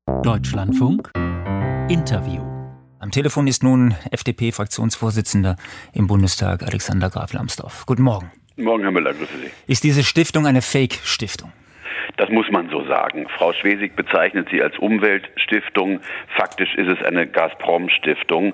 Deutschlandfunk Interview. Am Telefon ist nun FDP-Fraktionsvorsitzender im Bundestag Alexander Graf Lambsdorff. Guten Morgen. Guten Morgen, Herr Müller, grüße Sie. Ist diese Stiftung eine Fake-Stiftung? Das muss man so sagen. Frau Schwesig bezeichnet sie als Umweltstiftung. Faktisch ist es eine Gazprom-Stiftung.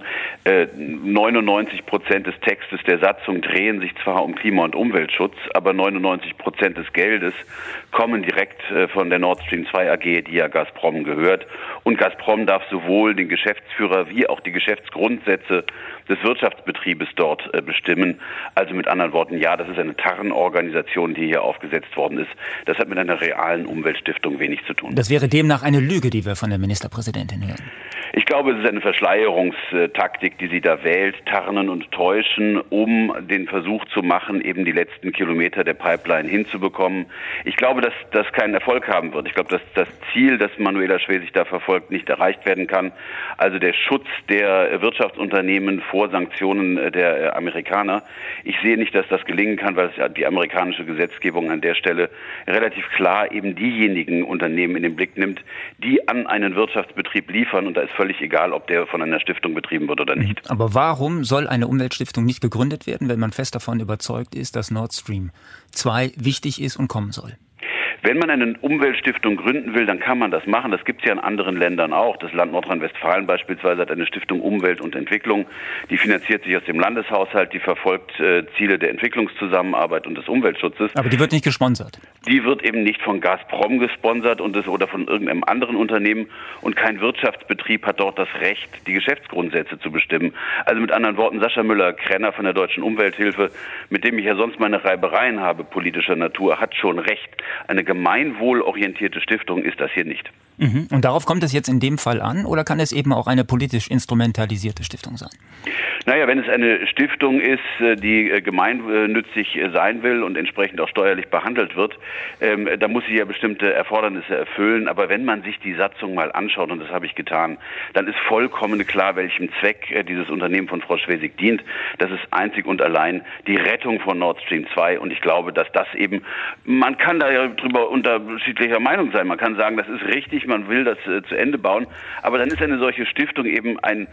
99% des Textes der Satzung drehen sich zwar um Klima- und Umweltschutz, aber 99% des Geldes kommen direkt von der Nord Stream 2 AG, die ja Gazprom gehört. Und Gazprom darf sowohl den Geschäftsführer wie auch die Geschäftsgrundsätze des Wirtschaftsbetriebes dort bestimmen. Also mit anderen Worten, ja, das ist eine Tarnorganisation, die hier aufgesetzt worden ist. Das hat mit einer realen Umweltstiftung wenig zu tun. Das wäre demnach eine Lüge, die wir von der Ministerpräsidentin hören. Ich glaube, es ist eine Verschleierungstaktik, die sie da wählt, tarnen und täuschen, um den Versuch zu machen, eben die letzten Kilometer der Pipeline hinzubekommen. Ich glaube, dass das keinen Erfolg haben wird. Ich glaube, dass das Ziel, das Manuela Schwesig da verfolgt, nicht erreicht werden kann. Also der Schutz der Wirtschaftsunternehmen vor Sanktionen der Amerikaner. Ich sehe nicht, dass das gelingen kann, weil die amerikanische Gesetzgebung an der Stelle relativ klar eben diejenigen Unternehmen in den Blick nimmt, die an einen Wirtschaftsbetrieb liefern. Und da ist völlig egal, ob der von einer Stiftung betrieben wird oder nicht. Aber warum soll eine Umweltstiftung nicht gegründet werden, wenn man fest davon überzeugt ist, dass Nord Stream 2 wichtig ist und kommen soll? Wenn man eine Umweltstiftung gründen will, dann kann man das machen. Das gibt es ja in anderen Ländern auch. Das Land Nordrhein-Westfalen beispielsweise hat eine Stiftung Umwelt und Entwicklung. Die finanziert sich aus dem Landeshaushalt. Die verfolgt Ziele der Entwicklungszusammenarbeit und des Umweltschutzes. Aber die wird nicht gesponsert? Die wird eben nicht von Gazprom gesponsert oder von irgendeinem anderen Unternehmen. Und kein Wirtschaftsbetrieb hat dort das Recht, die Geschäftsgrundsätze zu bestimmen. Also mit anderen Worten, Sascha Müller-Krenner von der Deutschen Umwelthilfe, mit dem ich ja sonst meine Reibereien habe politischer Natur, hat schon recht. Eine gemeinwohlorientierte Stiftung ist das hier nicht. Mhm. Und darauf kommt es jetzt in dem Fall an, oder kann es eben auch eine politisch instrumentalisierte Stiftung sein? Naja, wenn es eine Stiftung ist, die gemeinnützig sein will und entsprechend auch steuerlich behandelt wird, dann muss sie ja bestimmte Erfordernisse erfüllen. Aber wenn man sich die Satzung mal anschaut, und das habe ich getan, dann ist vollkommen klar, welchem Zweck dieses Unternehmen von Frau Schwesig dient. Das ist einzig und allein die Rettung von Nord Stream 2. Und ich glaube, dass das eben, man kann da ja drüber unterschiedlicher Meinung sein. Man kann sagen, das ist richtig, man will das zu Ende bauen. Aber dann ist eine solche Stiftung eben ein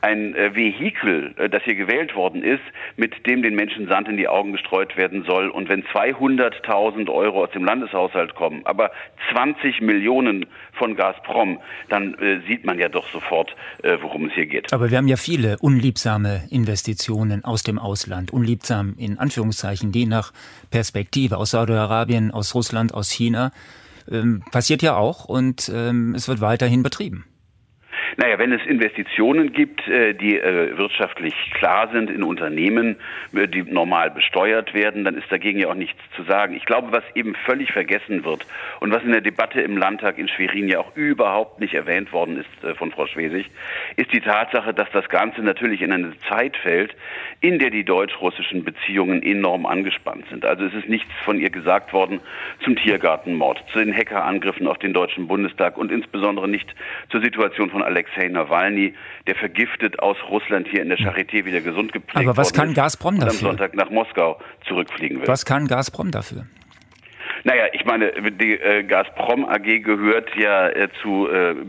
Vehikel, das hier gewählt worden ist, mit dem den Menschen Sand in die Augen gestreut werden soll. Und wenn 200.000 Euro aus dem Landeshaushalt kommen, aber 20 Millionen von Gazprom, dann sieht man ja doch sofort, worum es hier geht. Aber wir haben ja viele unliebsame Investitionen aus dem Ausland. Unliebsam in Anführungszeichen, je nach Perspektive. Aus Saudi-Arabien, aus Russland, aus China. Passiert ja auch und es wird weiterhin betrieben. Naja, wenn es Investitionen gibt, die wirtschaftlich klar sind in Unternehmen, die normal besteuert werden, dann ist dagegen ja auch nichts zu sagen. Ich glaube, was eben völlig vergessen wird und was in der Debatte im Landtag in Schwerin ja auch überhaupt nicht erwähnt worden ist von Frau Schwesig, ist die Tatsache, dass das Ganze natürlich in eine Zeit fällt, in der die deutsch-russischen Beziehungen enorm angespannt sind. Also es ist nichts von ihr gesagt worden zum Tiergartenmord, zu den Hackerangriffen auf den Deutschen Bundestag und insbesondere nicht zur Situation von Alexei Nawalny, der vergiftet aus Russland hier in der Charité wieder gesund gepflegt worden ist. Aber was kann Gazprom dafür? Und am Sonntag nach Moskau zurückfliegen will. Was kann Gazprom dafür? Naja, ich meine, die Gazprom AG gehört ja zu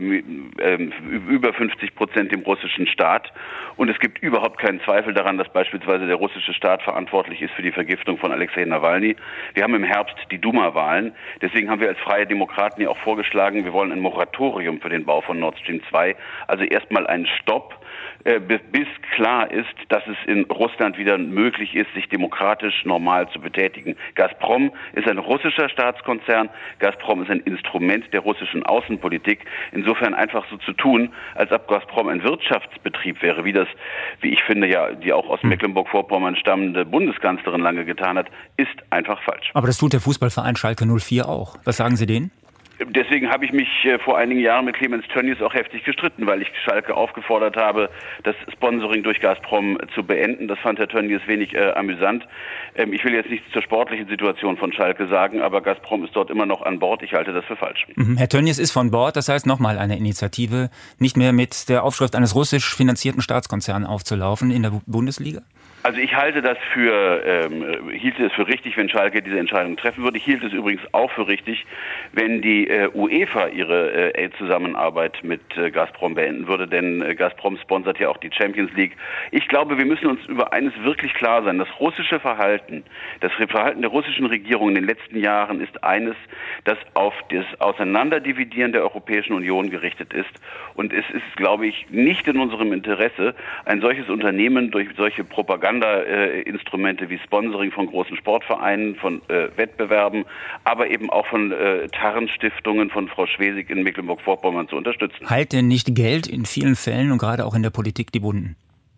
über 50% dem russischen Staat. Und es gibt überhaupt keinen Zweifel daran, dass beispielsweise der russische Staat verantwortlich ist für die Vergiftung von Alexei Nawalny. Wir haben im Herbst die Duma-Wahlen. Deswegen haben wir als Freie Demokraten ja auch vorgeschlagen, wir wollen ein Moratorium für den Bau von Nord Stream 2. Also erstmal einen Stopp, bis klar ist, dass es in Russland wieder möglich ist, sich demokratisch normal zu betätigen. Gazprom ist ein russischer Staatskonzern. Gazprom ist ein Instrument der russischen Außenpolitik. Insofern einfach so zu tun, als ob Gazprom ein Wirtschaftsbetrieb wäre, wie ich finde, ja, die auch aus Mecklenburg-Vorpommern stammende Bundeskanzlerin lange getan hat, ist einfach falsch. Aber das tut der Fußballverein Schalke 04 auch. Was sagen Sie denen? Deswegen habe ich mich vor einigen Jahren mit Clemens Tönnies auch heftig gestritten, weil ich Schalke aufgefordert habe, das Sponsoring durch Gazprom zu beenden. Das fand Herr Tönnies wenig amüsant. Ich will jetzt nichts zur sportlichen Situation von Schalke sagen, aber Gazprom ist dort immer noch an Bord. Ich halte das für falsch. Herr Tönnies ist von Bord, das heißt nochmal eine Initiative, nicht mehr mit der Aufschrift eines russisch finanzierten Staatskonzerns aufzulaufen in der Bundesliga? Also ich halte das hielte es für richtig, wenn Schalke diese Entscheidung treffen würde. Ich hielt es übrigens auch für richtig, wenn die UEFA ihre Zusammenarbeit mit Gazprom beenden würde, denn Gazprom sponsert ja auch die Champions League. Ich glaube, wir müssen uns über eines wirklich klar sein. Das Verhalten der russischen Regierung in den letzten Jahren ist eines, das auf das Auseinanderdividieren der Europäischen Union gerichtet ist. Und es ist, glaube ich, nicht in unserem Interesse, ein solches Unternehmen durch solche Propagandainstrumente wie Sponsoring von großen Sportvereinen, von Wettbewerben, aber eben auch von Tarnstiftungen von Frau Schwesig in Mecklenburg-Vorpommern zu unterstützen. Halt denn nicht Geld in vielen Fällen und gerade auch in der Politik die Wunden?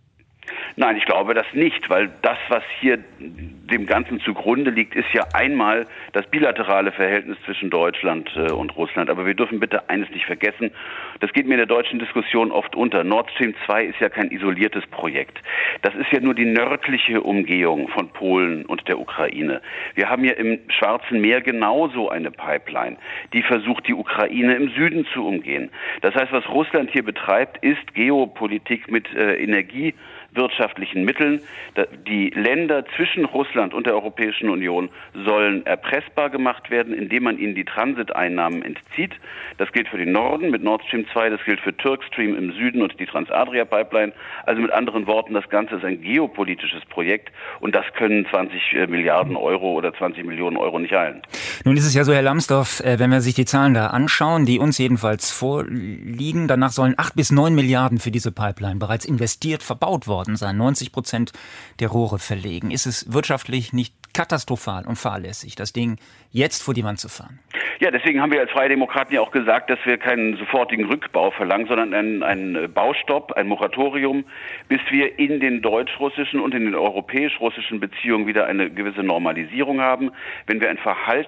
Nein, ich glaube das nicht, weil das, was hier dem Ganzen zugrunde liegt, ist ja einmal das bilaterale Verhältnis zwischen Deutschland und Russland. Aber wir dürfen bitte eines nicht vergessen, das geht mir in der deutschen Diskussion oft unter. Nord Stream 2 ist ja kein isoliertes Projekt. Das ist ja nur die nördliche Umgehung von Polen und der Ukraine. Wir haben ja im Schwarzen Meer genauso eine Pipeline, die versucht, die Ukraine im Süden zu umgehen. Das heißt, was Russland hier betreibt, ist Geopolitik mit energiewirtschaftlichen Mitteln. Die Länder zwischen Russland und der Europäischen Union sollen erpressbar gemacht werden, indem man ihnen die Transiteinnahmen entzieht. Das gilt für den Norden mit Nord Stream 2, das gilt für Turkstream im Süden und die Transadria-Pipeline. Also mit anderen Worten, das Ganze ist ein geopolitisches Projekt und das können 20 Milliarden Euro oder 20 Millionen Euro nicht heilen. Nun ist es ja so, Herr Lambsdorff, wenn wir sich die Zahlen da anschauen, die uns jedenfalls vorliegen, danach sollen 8 bis 9 Milliarden für diese Pipeline bereits investiert, verbaut worden sein, 90% der Rohre verlegen. Ist es wirtschaftlich nicht katastrophal und fahrlässig, das Ding jetzt vor die Wand zu fahren? Ja, deswegen haben wir als Freie Demokraten ja auch gesagt, dass wir keinen sofortigen Rückbau verlangen, sondern einen Baustopp, ein Moratorium, bis wir in den deutsch-russischen und in den europäisch-russischen Beziehungen wieder eine gewisse Normalisierung haben. Wenn wir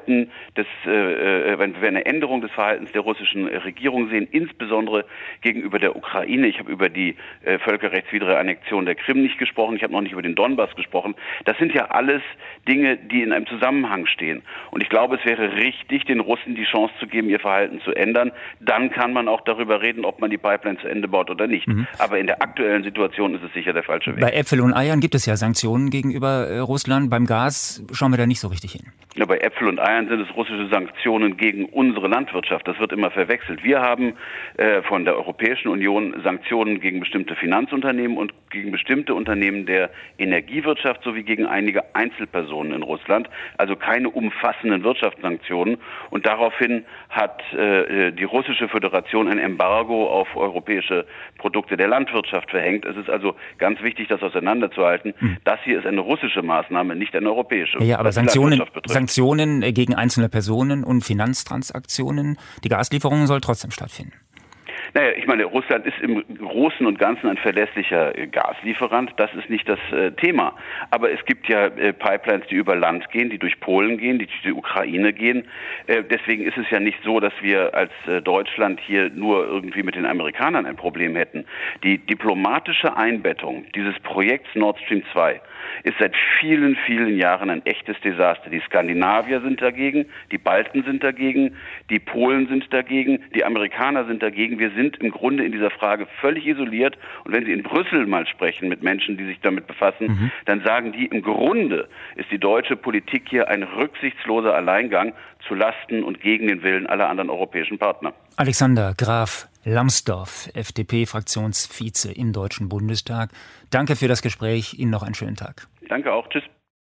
wenn wir eine Änderung des Verhaltens der russischen Regierung sehen, insbesondere gegenüber der Ukraine. Ich habe über die völkerrechtswidrige Annexion der Krim nicht gesprochen, ich habe noch nicht über den Donbass gesprochen. Das sind ja alles Dinge, die in einem Zusammenhang stehen. Und ich glaube, es wäre richtig, den Russen die Chance zu geben, ihr Verhalten zu ändern. Dann kann man auch darüber reden, ob man die Pipeline zu Ende baut oder nicht. Aber in der aktuellen Situation ist es sicher der falsche Weg. Bei Äpfel und Eiern gibt es ja Sanktionen gegenüber Russland. Beim Gas schauen wir da nicht so richtig hin. Ja, bei Äpfel und Eiern sind es russische Sanktionen gegen unsere Landwirtschaft. Das wird immer verwechselt. Wir haben von der Europäischen Union Sanktionen gegen bestimmte Finanzunternehmen und gegen bestimmte Unternehmen der Energiewirtschaft sowie gegen einige Einzelpersonen in Russland. Also keine umfassenden Wirtschaftssanktionen. Und daraufhin hat die Russische Föderation ein Embargo auf europäische Produkte der Landwirtschaft verhängt. Es ist ganz wichtig, das auseinanderzuhalten. Das hier ist eine russische Maßnahme, nicht eine europäische. Ja, aber Sanktionen gegen einzelne Personen und Finanztransaktionen, die Gaslieferungen soll trotzdem stattfinden. Naja, ich meine, Russland ist im Großen und Ganzen ein verlässlicher Gaslieferant. Das ist nicht das Thema. Aber es gibt ja Pipelines, die über Land gehen, die durch Polen gehen, die durch die Ukraine gehen. Deswegen ist es ja nicht so, dass wir als Deutschland hier nur irgendwie mit den Amerikanern ein Problem hätten. Die diplomatische Einbettung dieses Projekts Nord Stream 2 ist seit vielen, vielen Jahren ein echtes Desaster. Die Skandinavier sind dagegen, die Balten sind dagegen, die Polen sind dagegen, die Amerikaner sind dagegen. Wir sind im Grunde in dieser Frage völlig isoliert. Und wenn Sie in Brüssel mal sprechen mit Menschen, die sich damit befassen, dann sagen die, im Grunde ist die deutsche Politik hier ein rücksichtsloser Alleingang zu Lasten und gegen den Willen aller anderen europäischen Partner. Alexander Graf Lambsdorff, FDP-Fraktionsvize im Deutschen Bundestag. Danke für das Gespräch. Ihnen noch einen schönen Tag. Danke auch. Tschüss.